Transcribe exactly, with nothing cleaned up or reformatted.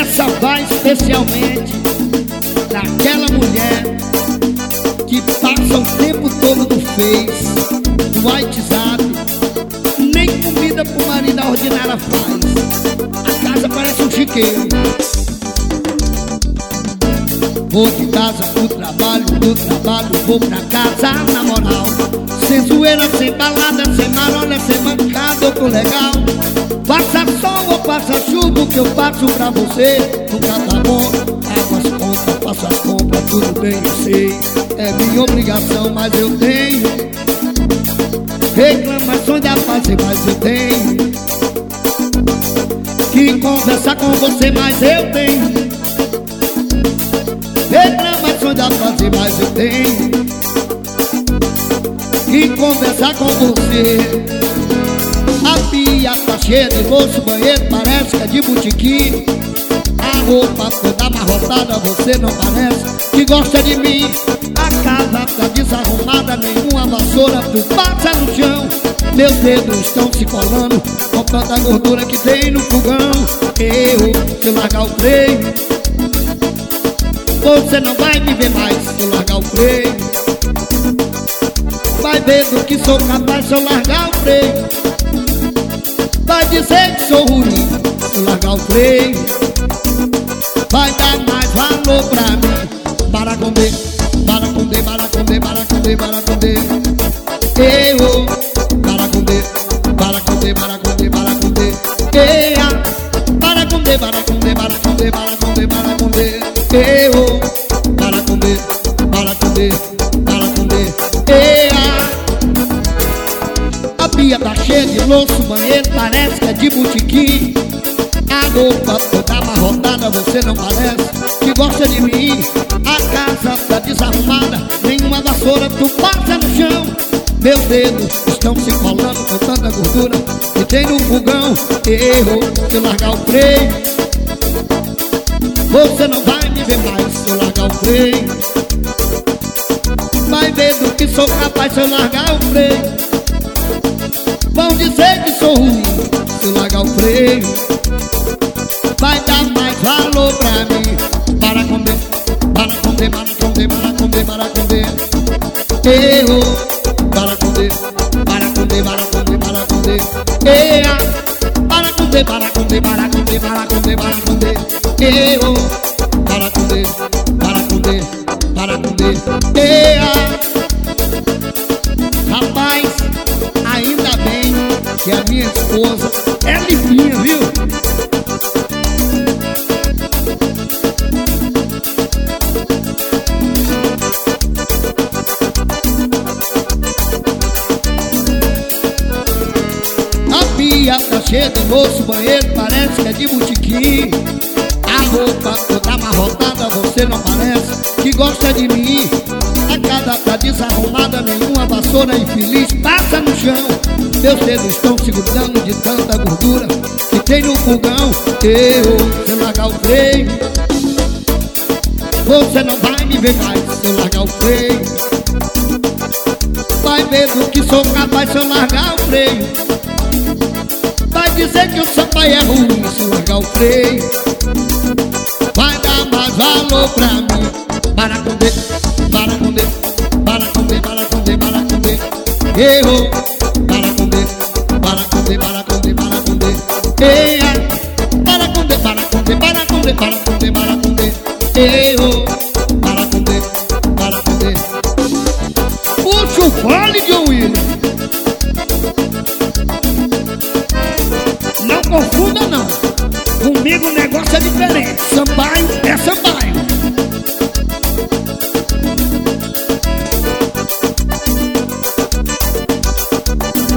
Essa vai especialmente daquela mulher que passa o tempo todo no Face, no WhatsApp, nem comida pro marido ordinária faz. A casa parece um chiqueiro. Vou de casa pro trabalho, do trabalho vou pra casa na moral. Sem zoeira, sem balada, sem marola, sem mancada, tô legal. Passa sol ou passa chuva, o que eu faço pra você nunca tá bom. Água as contas, faço as compras, tudo bem, eu sei. É minha obrigação, mas eu tenho reclamações a fazer, mas eu tenho que conversar com você, mas eu tenho reclamações a fazer, mas eu tenho que conversar com você. A pia tá cheia de louça, o banheiro parece que é de botequim. A roupa toda amarrotada, você não parece que gosta de mim. A casa tá desarrumada, nenhuma vassoura tu passa no chão. Meus dedos estão se colando com tanta gordura que tem no fogão. Eu, se eu largar o freio, você não vai me ver mais se eu largar o freio. Vai ver do que sou capaz se eu largar o freio. Vai dizer que sou ruim se eu largar o freio. Vai dar mais valor pra mim. Para comer, para comer, para comer, para comer, para comer. Eu, para comer, para comer, para comer, para comer. Eu, para comer, para comer, para comer, para comer, para comer. Eu, para comer, para comer, para comer. Eu. A pia tá cheia de louça, o banheiro parece que é de botequim. A roupa toda amarrotada, você não parece que gosta de mim. A casa tá desarrumada, nenhuma vassoura tu passa no chão. Meus dedos estão se colando com tanta gordura que tem no fogão. Erro, se eu largar o freio, você não vai me ver mais se eu largar o freio. Vai ver do que sou capaz se eu largar o freio. Vão dizer que sou ruim se eu largar o freio. Vai dar mais valor pra mim. Para comer, para comer, para comer, para comer, para comer. Eu, para comer, para comer, para comer, para comer. Eu, para comer, para comer, para comer, para comer, para comer. Eu, para comer, para comer, para comer. Eu, rapaz, ainda bem que a minha esposa é limpinha, viu? Tá cheia de louça, o banheiro parece que é de botequim. A roupa toda amarrotada, você não parece que gosta de mim. A casa tá desarrumada, nenhuma vassoura infeliz passa no chão. Meus dedos estão se grudando de tanta gordura que tem no fogão. Eu, se eu largar o freio, você não vai me ver mais se eu largar o freio. Vai ver do que sou capaz se eu largar o freio. Vai dizer que o samba é ruim se eu largar o freio. Vai dar mais valor pra mim. Para comer, para comer, para comer, para comer, para comer. Eu, para comer, para comer, para comer, para comer. Eu, para comer, para comer, para comer, para comer, para comer. Eu, para comer, para comer. Puxa o fole de William. Não confunda não, comigo o negócio é diferente.